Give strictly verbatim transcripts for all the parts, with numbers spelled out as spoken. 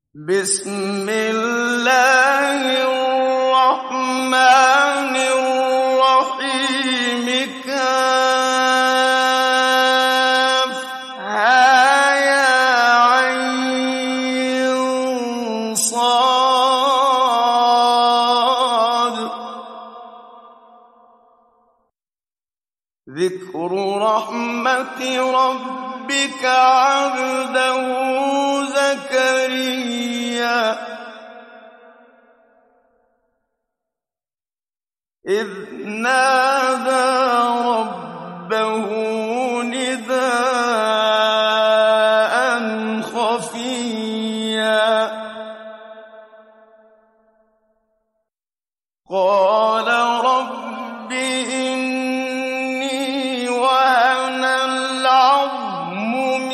بسم الله الرحمن الرحيم كافها يا عين صاد ذكر رحمة ربك عبده زكريا إذ نادى ربه نداء خفيا قال رب إني وهن العظم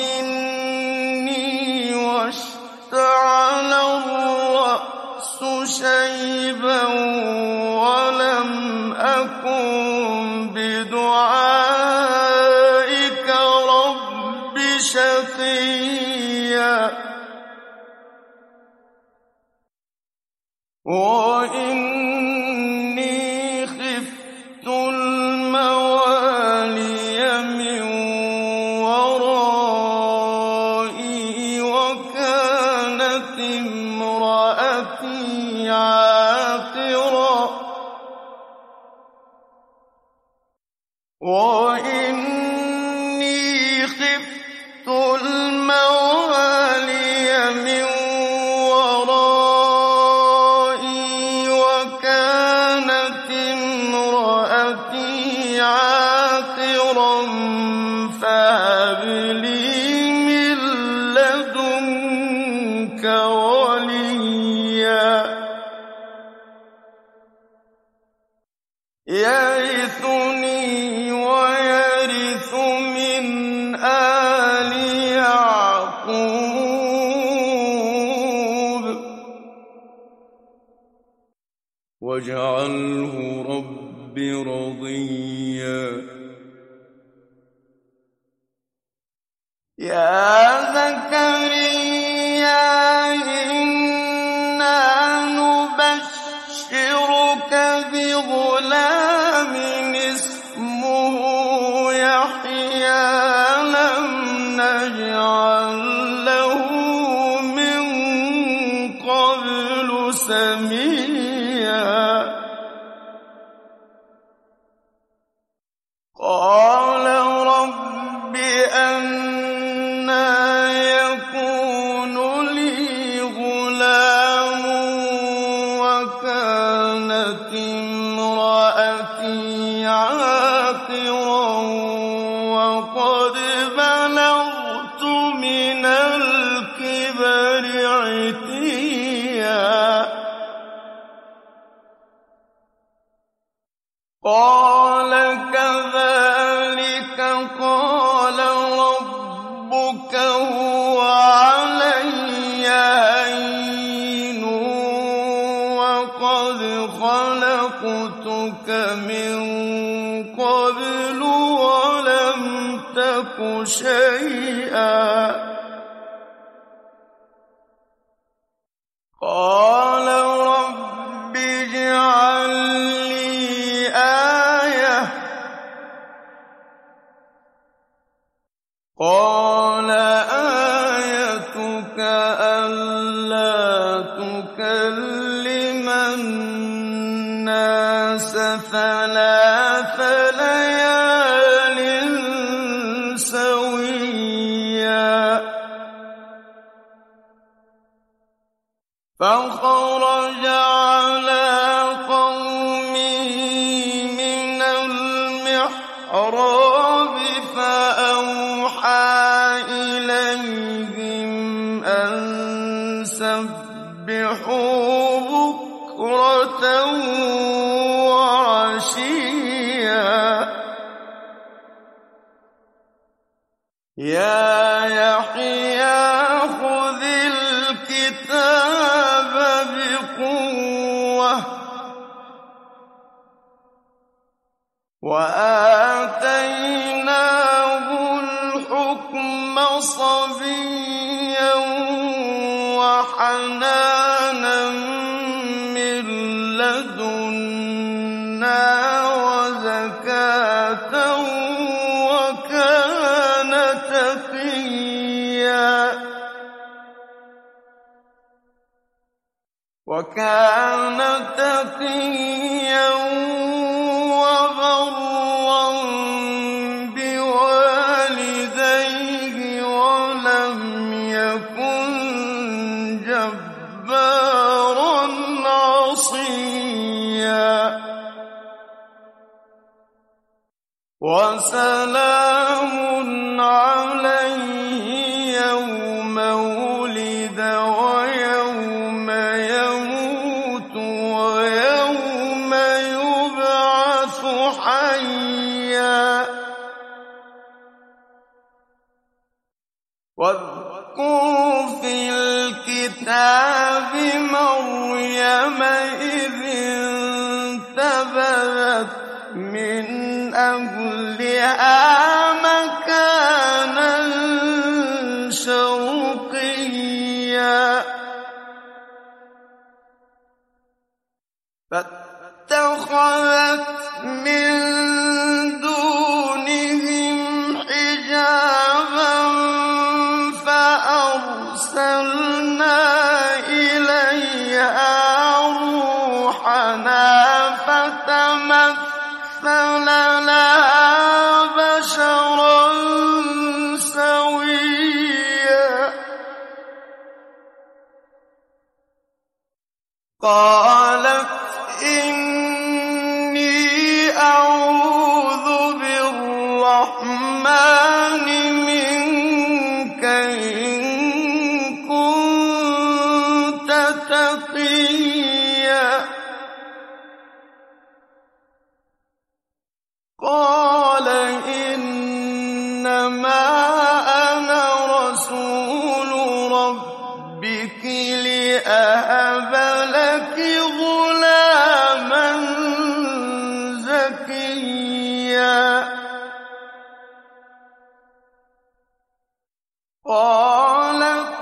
مني واشتعل الرأس شيبا ولم أكن بدعائك رب شقيا وإني خفت الموالي من ورائي وكانت امرأتي عاقرا وإني خفت الموالي من ورائي وكانت امرأتي عاقرا فهب لي من لدنك وليا يرثني ويرث من آل يعقوب واجعله رب رضيا يا زكريا إنا نبشرك بغلام اسمه يحيى لم نجعل له من قبل سميا قال رب أنى يكون لي غلام وكانت امرأتي عاقرا وقد بلغت من الكبر عتيا قال كذلك قال ربك هو علي هين وقد خلقتك من قبل ولم تك شيئا قال رب اجعل لي آية قال آيتك ألا تكلم الناس ثلاث ليال سويا فخرج على قومه من المحراب فأوحى إليهم أن سبحوا بكرة وعشيا يا يحيى خذ الكتاب بقوة وآتيناه الحكم صبيا وحنانا من لدنا وزكاة وكان تقيا وكان تقيا وبرا بوالديه ولم يكن جبارا عصيا وسلام عليه يوم ولد ويوم يموت ويوم يبعث حيا واذكر في الكتاب مريم إذ انتبذت من أهلها مكانا شرقيا فاتخذت من دونهم حجابا فأرسلنا إليها روحنا فتمثل لها بشرا سويا قالت إني أعوذ بالرحمن منك إن كنت تقيا قال إنما أنا رسول ربك لأهب لك غلاما زكيا قالت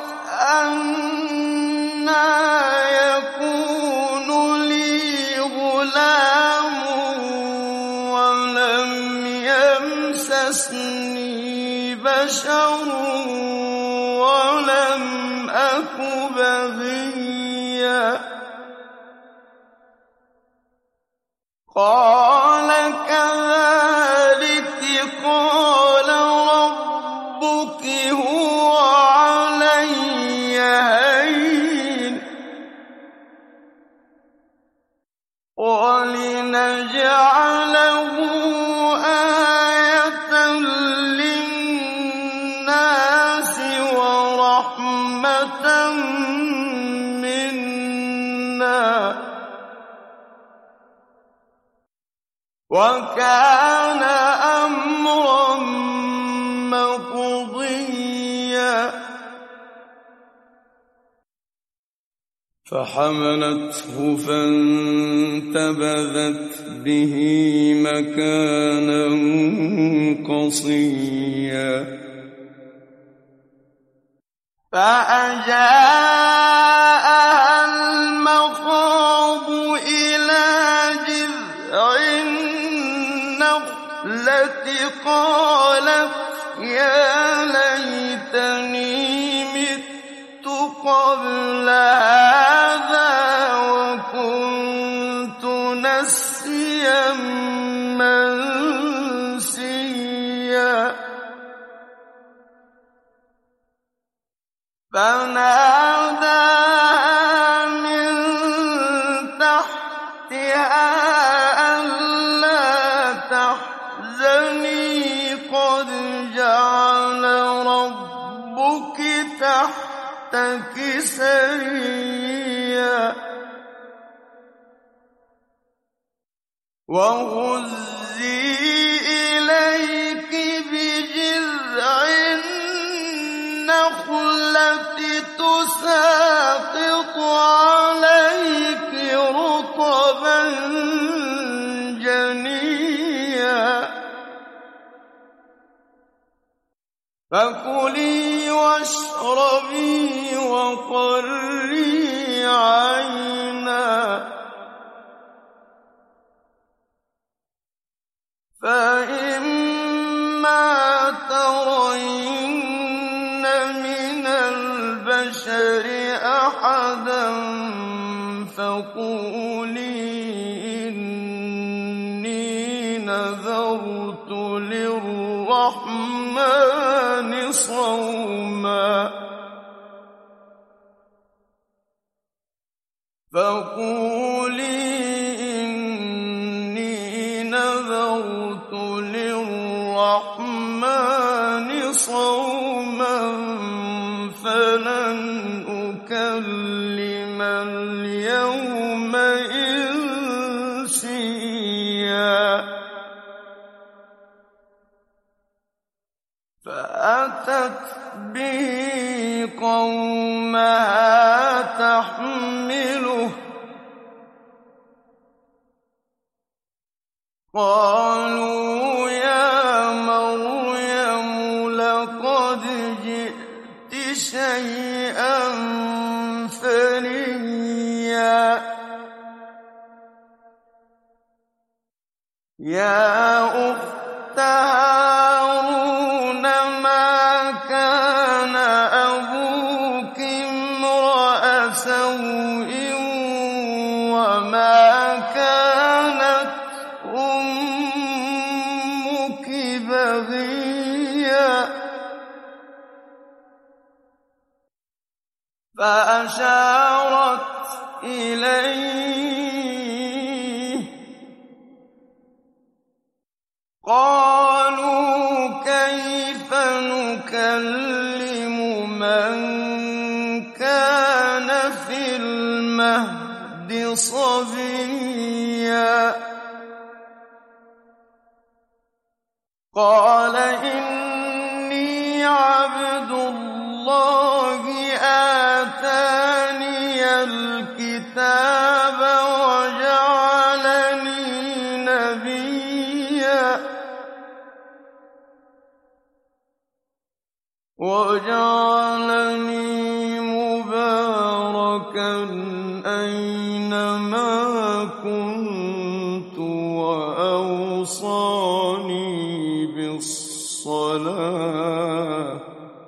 أنى يكون لي غلام ولم يمسسني بشر ولم أك بغيا قال كذلك قال ربك هو علي هين ولنجعله آية للناس ورحمة منا وكان أمرا مقضيا فحملته فانتبذت به مكانا قصيا فأجاءها المخاض إلى جذع النخلة قالت يا ليتني مت قبل هذا وكنت نسيا منسيا فناداها من تحتها ألا تحزني قد جعل ربك تحتك سريا وهزي إليك بجذع النخلة تساقط عليك رطبا جنيا فكلي واشربي وقري عينا فإما ترين من البشر أحدا فقولي إني نذرت للرحمن صوما فقولي إني نذرت للرحمن صوما فلن أكلم اليوم إنسيا فأتت به قومها تحمله قالوا يا مريم لقد جئت شيئا فريا يا أخت هارون ما كان أبوك امرأ سوء وما كانت أمك بغيا فأشارت إليه قالوا كيف نكلم من كان في المهد صبيا قال إني عبد الله آتاني الكتاب وجعلني نبيا وجعلني مباركا أينما كنت وأوصاني بالصلاة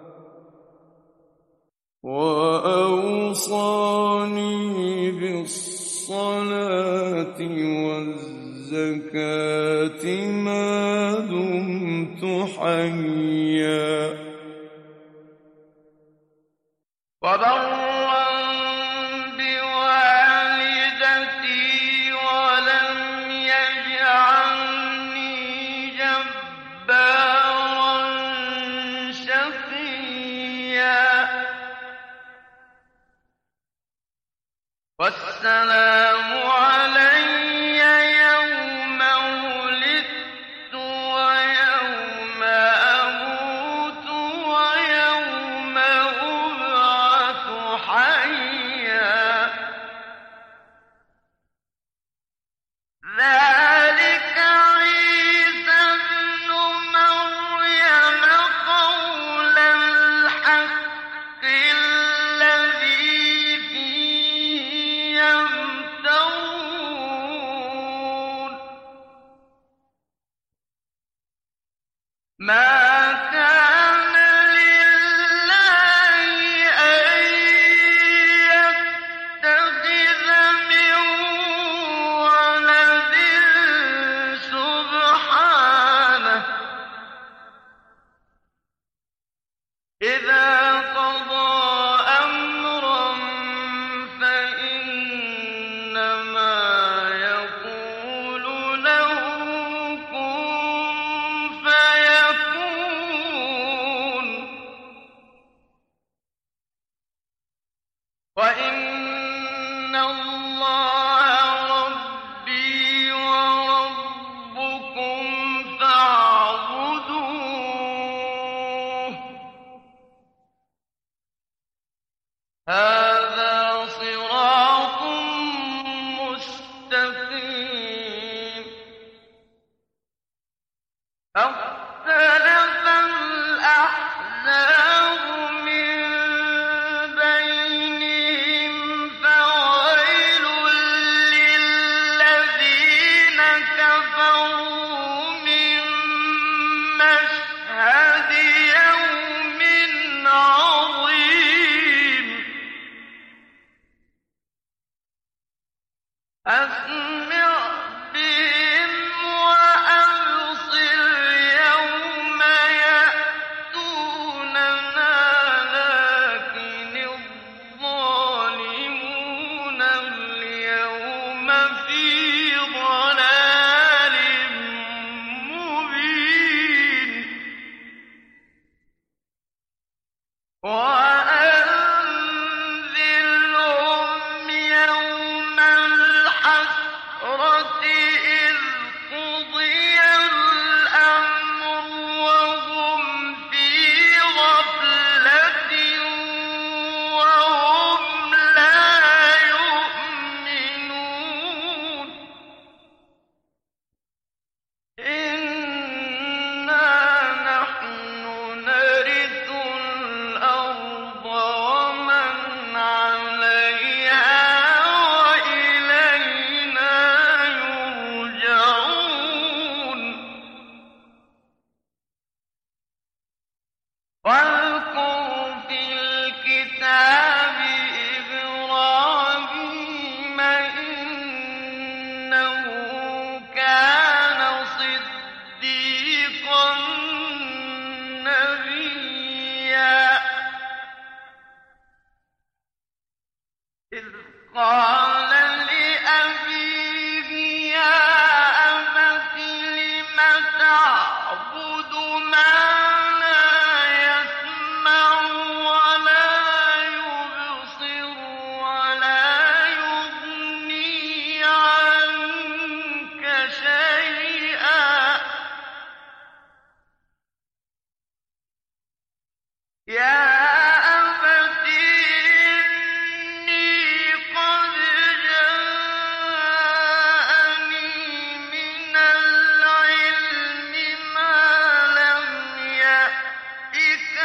وأوصاني بالصلاة والزكاة ما دمت حيا وبرا بوالدتي ولم يجعلني جبارا شقيا والسلام علي يوم ولدت ويوم أموت ويوم أبعث حيا ذلك عيسى ابن مريم قول الحق الذي فيه يمترون ما كان لله أن يتخذ من ولد سبحانه إذا قضى أمرا فإنما يقول له كن فيكون وإن الله ربي وربكم فاعبدوه هذا صراط مستقيم اختلف الأحزاب من أسمع بهم وأبصر يوم يأتوننا لكن الظالمون اليوم في ضلال مبين وأنذرهم يوم الحسرة إذ قضي الأمر وهم في غفلة وهم لا يؤمنون إنا نحن نرث الأرض ومن عليها وإلينا يرجعون واذكر في الكتاب إبراهيم إنه كان صديقا نبيا إذ قال لأبيه يا أبت لم تعبد ما لا يسمع ولا يبصر ولا يغني عنك شيئا يا أبت إني قد جاءني من العلم ما لم يأتك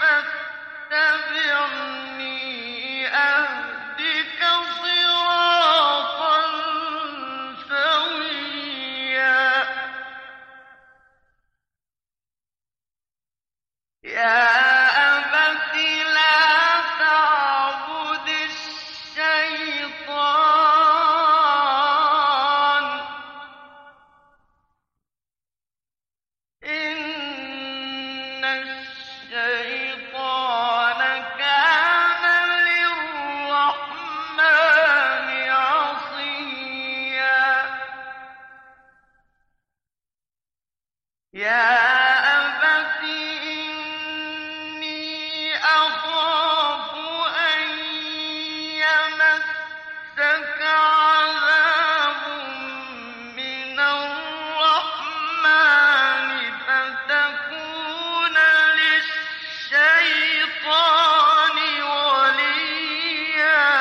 فاتبعني أهدك صراطا سويا يا أبت لا تعبد الشيطان إن الشيطان كان للرحمن عصيا يا أبت إني أخاف أن يمسك عذاب من الرحمن فتكون للشيطان وليا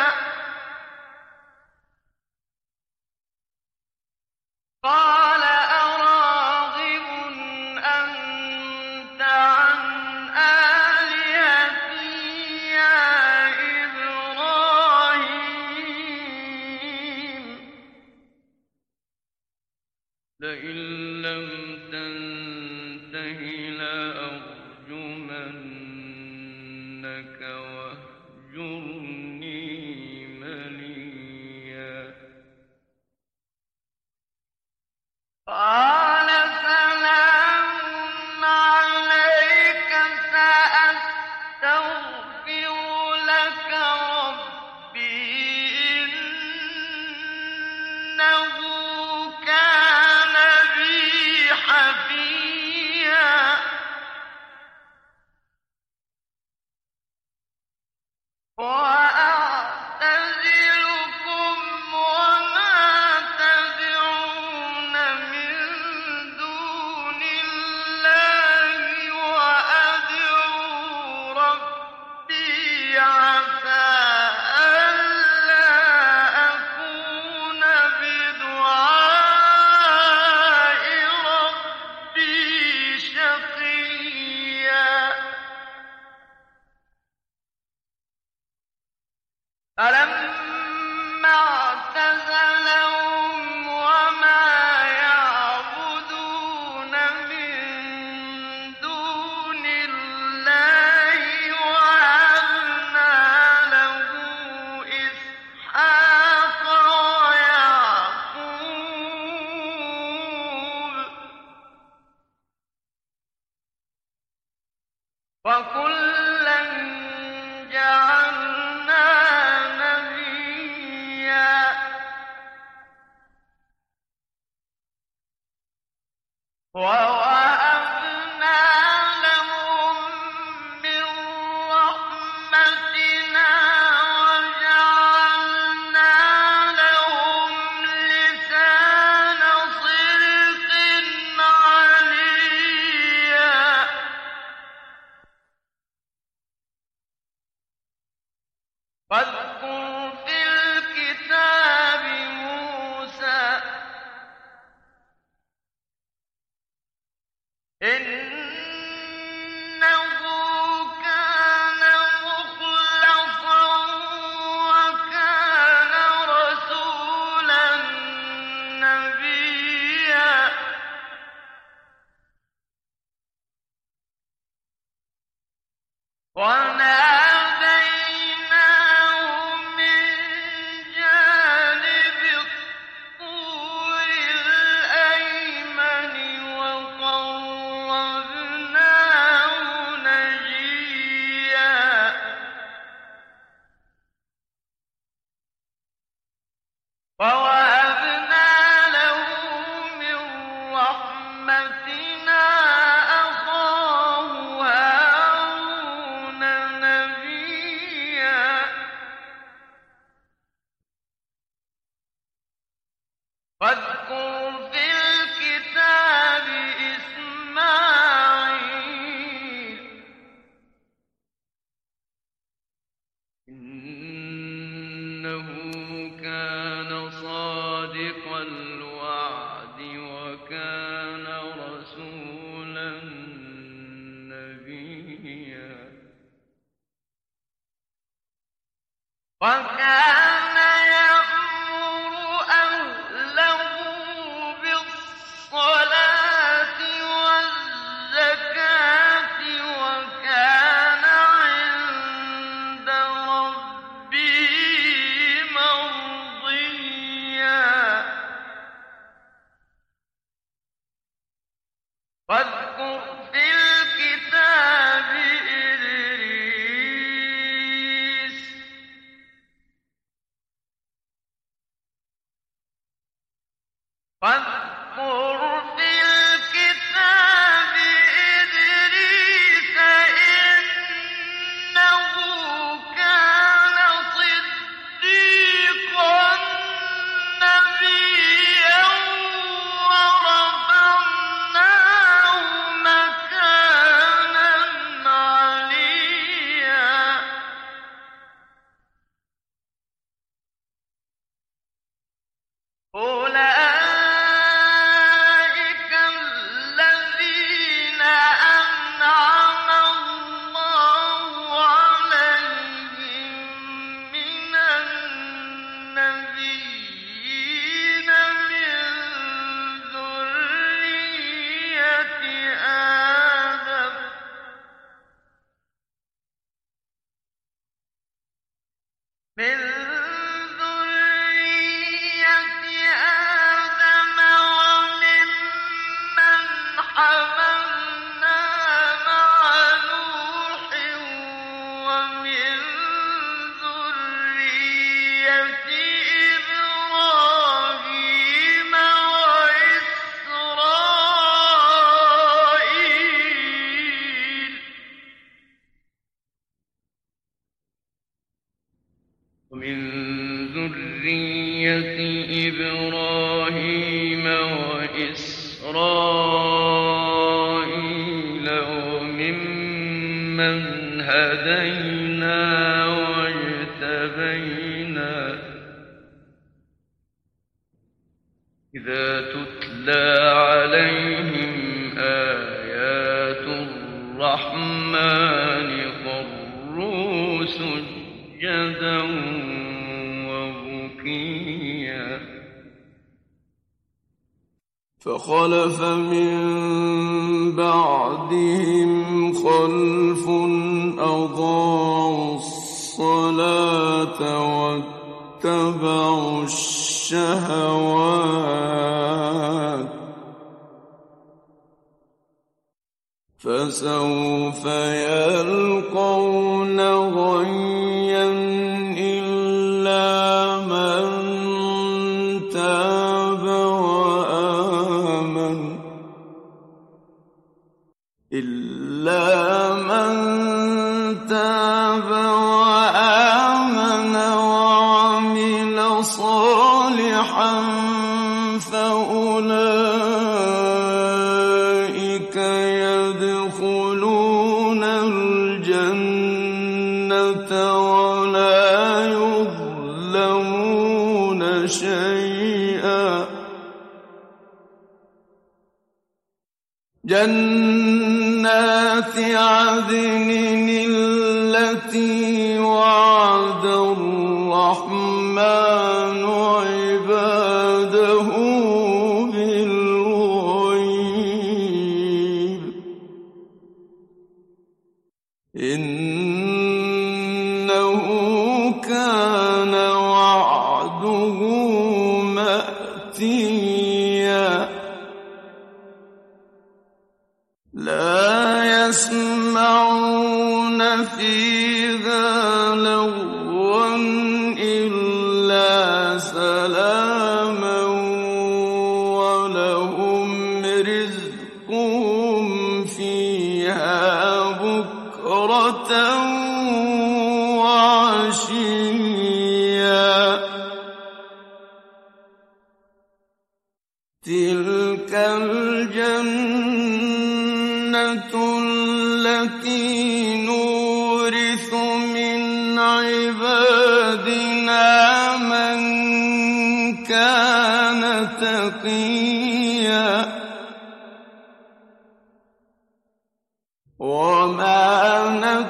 قال أراغب أنت عن آلهتي يا إبراهيم لئن لم تنته لأرجمنك واهجرني مليا قال سلام عليك سأستغفر لك ربي إنه كان بي حفيا وأعتزلكم وما تدعون من دون الله وأدعو ربي عسى ألا أكون بدعاء ربي شقيا فلما اعتزلهم وما يعبدون من دون الله وهبنا له إسحاق ويعقوب وَوَهَبْنَا لَهُ مِن رَّحْمَتِنَا أَخَاهُ هَارُونَ نَبِيًّا. وَاذْكُرْ فِي الْكِتَابِ إِسْمَاعِيلَ إِنَّهُ كَانَ صَادِقَ الْوَعْدِ وَكَانَ رَسُولًا نَّبِيًّا. وَكَانَ يَأْمُرُ أَهْلَهُ بِالصَّلَاةِ وَالزَّكَاةِ وَكَانَ عِندَ رَبِّهِ مَرْضِيًّا. وَاذْكُرْ فِي الْكِتَابِ إِدْرِيسَ واذكر في الكتاب إدريس إنه كان صديقا نبيا ورفعناه مكانا عليا. أولئك الذين أنعم الله عليهم من النبيين من ذرية آدم من ذرية آدم وممن حملنا مع نوح ومن ذرية إبراهيم وإسرائيل ومن ذرية إبراهيم وإسرائيل وممن هدينا واجتبينا إذا تتلى عليهم آيات الرحمن خروا سجدا وبكيا. فخلف من بعدهم خلف أضاعوا الصلاة واتبعوا الشهوات فسوف يلقون غيا إلا من تاب وآمن إلا من تاب وآمن وعمل صالحا فأولئك يدخلون الجنة ولا يظلمون شيئا. جنات عدن التي وعد الرحمن عباده بالغيب إنه كان وعده مأتيا. لا يسمعون فيها لغوا إلا سمعا الجنة التي نورث من عبادنا من كان تقيا وما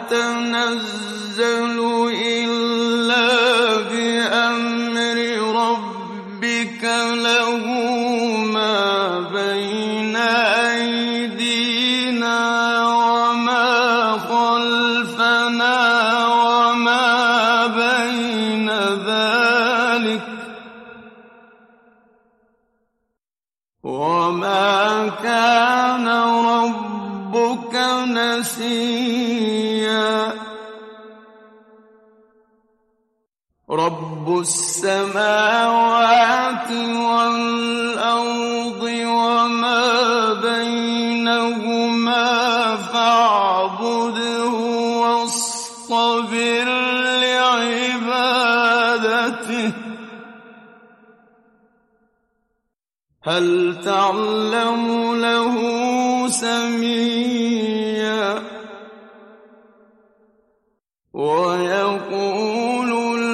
نتنزل إلا بأمر ربك له ما بين أيدينا وما خلفنا وما بين ذلك وما كان ربك نسيا رب السماوات والأرض وما بينهما فاعبده واصطبر لعبادته هل تعلم له سميا ويقول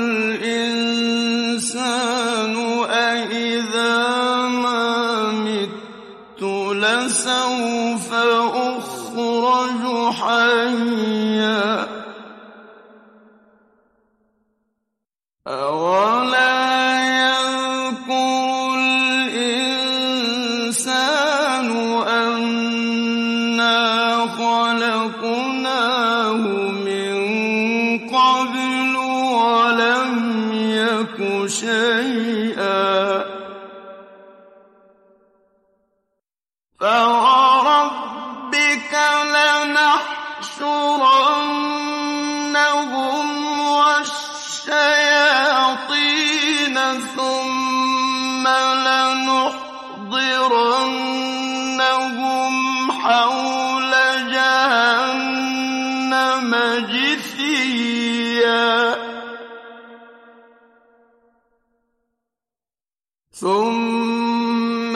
الإنسان أإذا ما مت لسوف أخرج حيا أولا يذكر الإنسان أنا خلقناه من قبل ولم يك شيئا فوربك لنحشرنهم والشياطين ثم لنحضرنهم حول جهنم جثيا ثم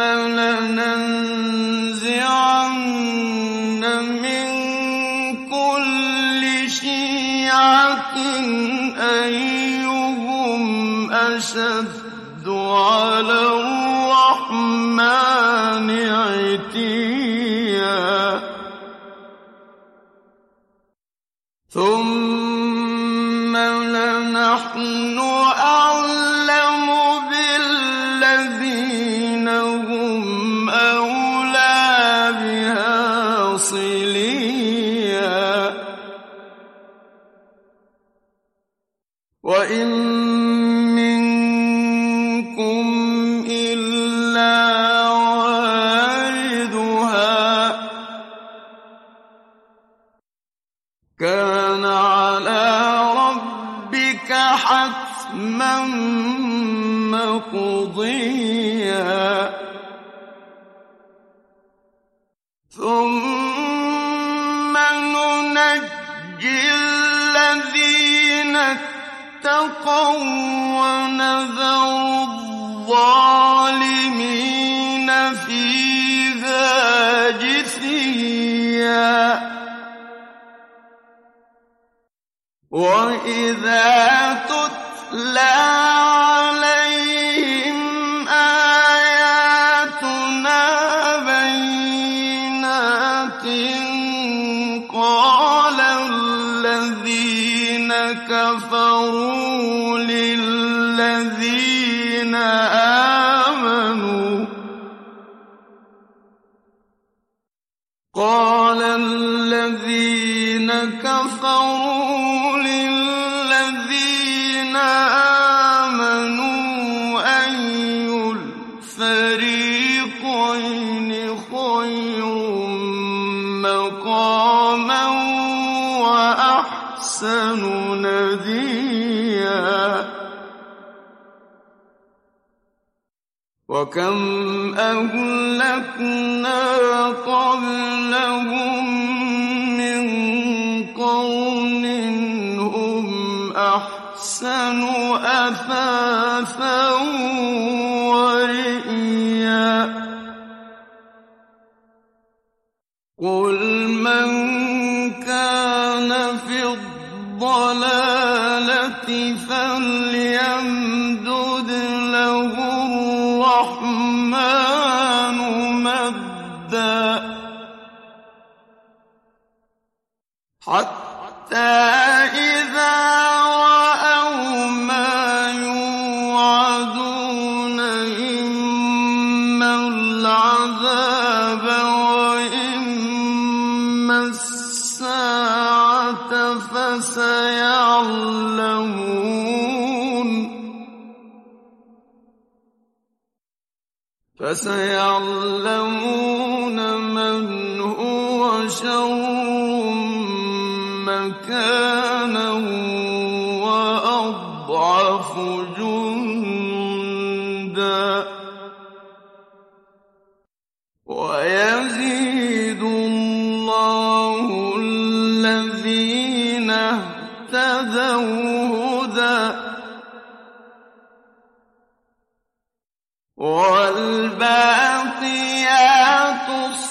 لننزعن من كل شيعة أيهم أشد على الرحمن عتيا ثم لنحن أعلم بالذين هم أولى بها صليا وإن منكم إلا واردها كان على ربك حتما مقضيا ثم ننجي الذين اتقوا ونذر الظالمين فيها جثيا وإذا تتلى عليهم آياتنا بينات قال الذين كفروا للذين آمنوا قال الذين كفروا للذين آمنوا أي الفريقين خير مقاما وأحسن نديا وكم أهلكنا قبلهم من قرن هم أحسن أثاثا. أثاثا ورئيا قُلْ مَن كَانَ فِي الضَّلَالَةِ فَلْيَمْدُدْ لَهُ الرَّحْمَٰنُ مَدًّا حَتَّىٰ إِذَا رَأَوْا مَا يُوعَدُونَ إِمَّا الْعَذَابَ وَإِمَّا السَّاعَةَ فَسَيَعْلَمُونَ فَسَيَعْلَمُونَ مَنْ هُوَ شَرٌّ مَّكَانًا وَأَضْعَفُ جُندًا وَيَزِيدُ اللَّهُ الَّذِينَ اهْتَدَوْا هُدًى وَالْبَاقِيَاتُ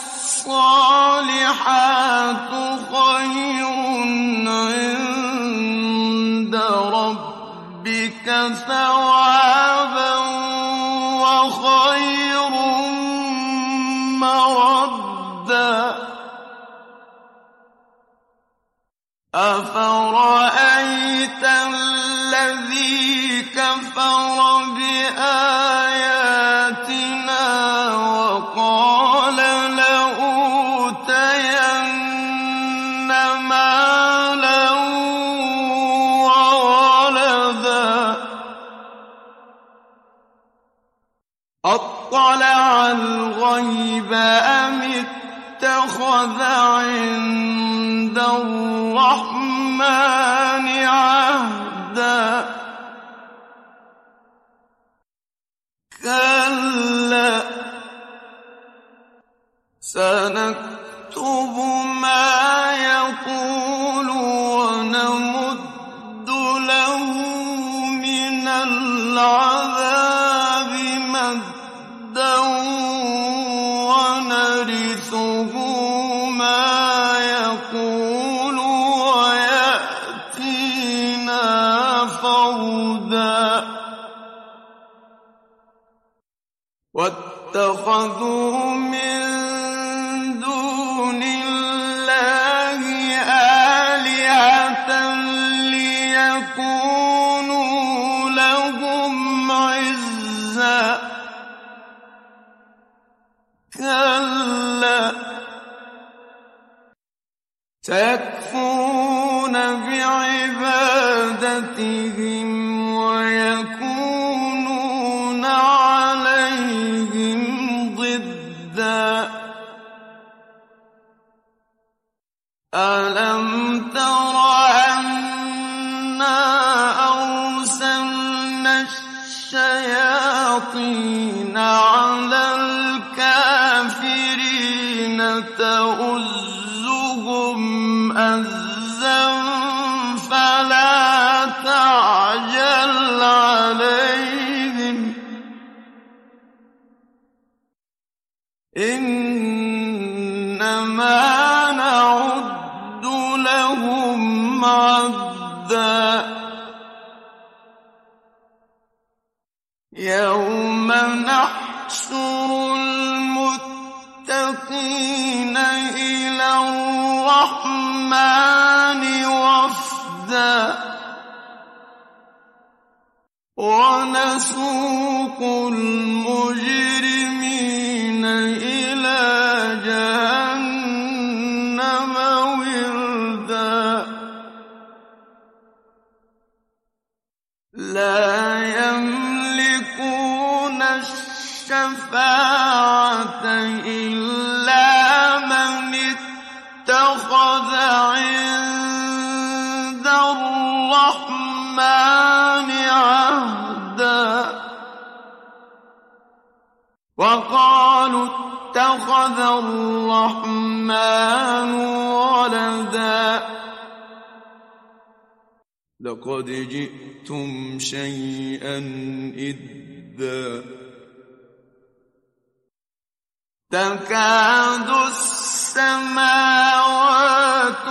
الصَّالِحَاتُ خَيْرٌ عِندَ رَبِّكَ ثَوَابًا وَخَيْرٌ مَّرَدًّا أَفَرَأَيْتَ الَّذِي كَفَرَ بِآيَاتِنَا وَقَالَ لَأُوتَيَنَّ مَالًا وَوَلَدًا أَطَّلَعَ الْغَيْبَ أَمِ اتَّخَذَ عِندَ الرَّحْمَٰنِ عَهْدًا كَلَّا سَنَكْتُبُ مَا يَقُولُ وَنَمُدُّ لَهُ مِنَ الْعَذَابِ مَدًّا وَنَرِثُهُ مَا يَقُولُ وَيَأْتِينَا فَرْدًا وَاتَّخَذُوا مِن دُونِ اللَّهِ آلِهَةً لِّيَكُونُوا لَهُمْ عِزًّا كَلَّا سَيَكْفُرُونَ بِعِبَادَتِهِمْ وَيَكُونُونَ عَلَيْهِمْ ضِدًّا أَلَمْ تَرَ أَنَّا أَرْسَلْنَا الشَّيَاطِينَ عَلَى الْكَافِرِينَ تَؤُزُّهُمْ أَزًّا فَلَا تَعْجَلْ عَلَيْهِمْ إِنَّمَا نَعُدُّ لَهُمْ عَدًّا يَوْمَ نَحْشُرُ الْمُتَّقِينَ إِلَى الرَّحْمَٰنِ وَفْدًا وَنَسُوقُ الْمُجْرِمِينَ إِلَىٰ جَهَنَّمَ وِرْدًا لَّا يَمْلِكُونَ الشَّفَاعَةَ إِلَّا مَنِ اتَّخَذَ عِندَ الرَّحْمَٰنِ عَهْدًا وَقَالُوا اتَّخَذَ الرَّحْمَٰنُ وَلَدًا لَقَدْ جِئْتُمْ شَيْئًا إِدًّا تَكَادُ السماوات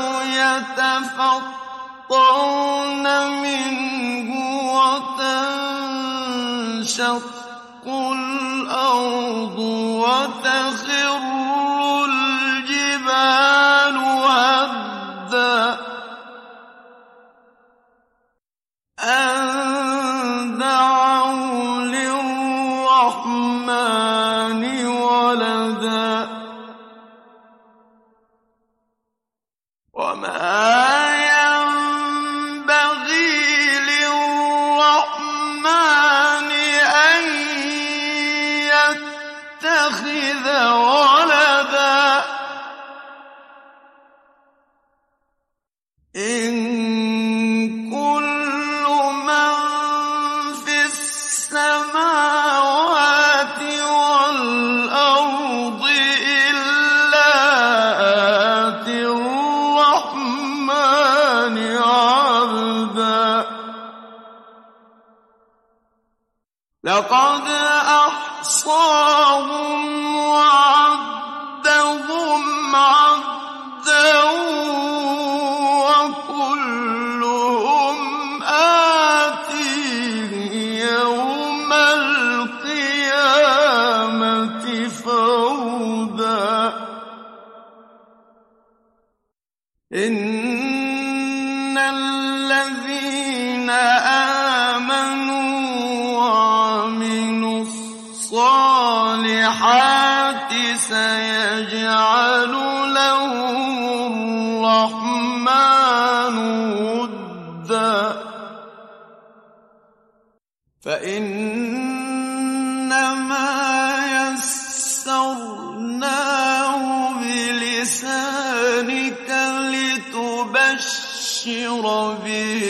يتفطرن منه وتنشق الأرض وتخر الجبال هدا أن دعوا للرحمن ولدا وما ينبغي للرحمن أن يتخذ ولدا إن كل من في السماوات والأرض إلا آتي الرحمن عبدا لقد أحصاهم وعدهم عدا وكلهم آتيه يوم القيامة فردا إن الذين آمنوا وعملوا الصالحات سيجعل لهم الرحمن ودا فإنما يسرناه بلسانك لتبشر به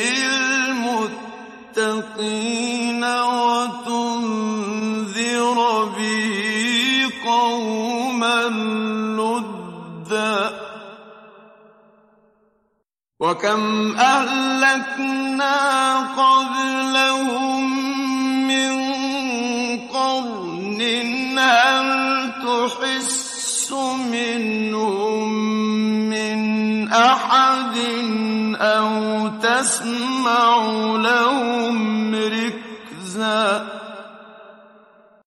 المتقين وتنذر به قوما لدا وكم أهلكنا قبلهم من قرن هل تحس منهم من أحد أو تسمع لهم ركزا